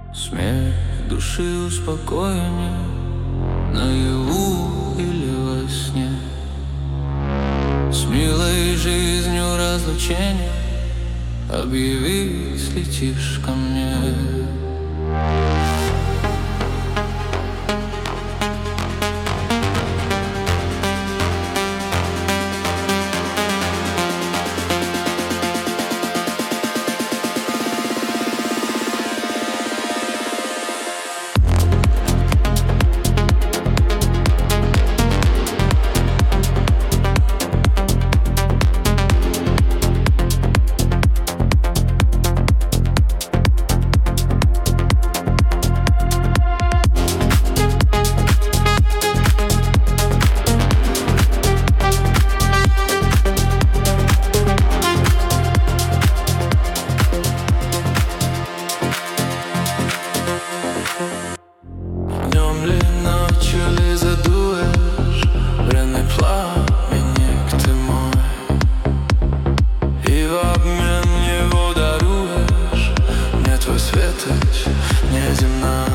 Смех души успокоение, наяву или во сне. С милой жизнью разлучение объявить летишь ко мне. Днем ли, ночью ли задуешь бренный пламенник ты мой, и в обмен его даруешь мне твой светоч неземной.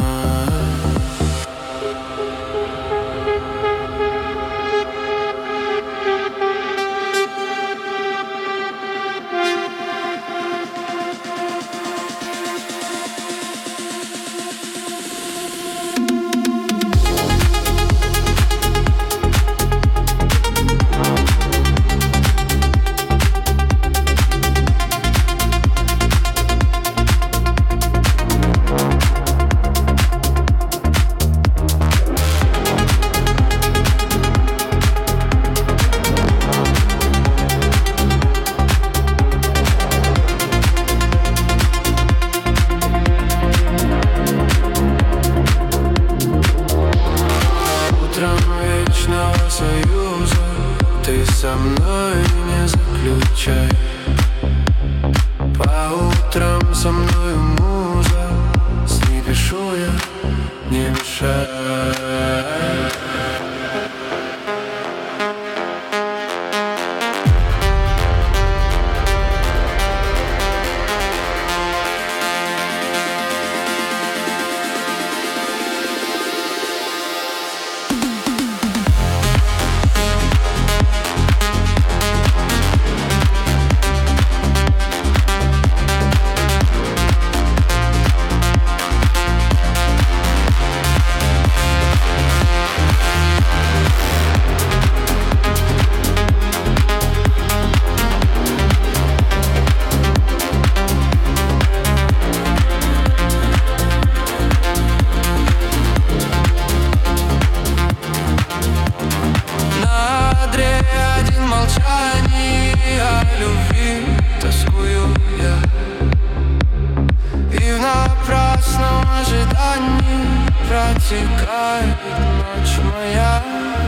Вечного союза ты со мной не заключай. По утрам со мною муза, с ней пишу я, не мешай. Любви тоскую я, и в напрасном ожидании протекает ночь моя.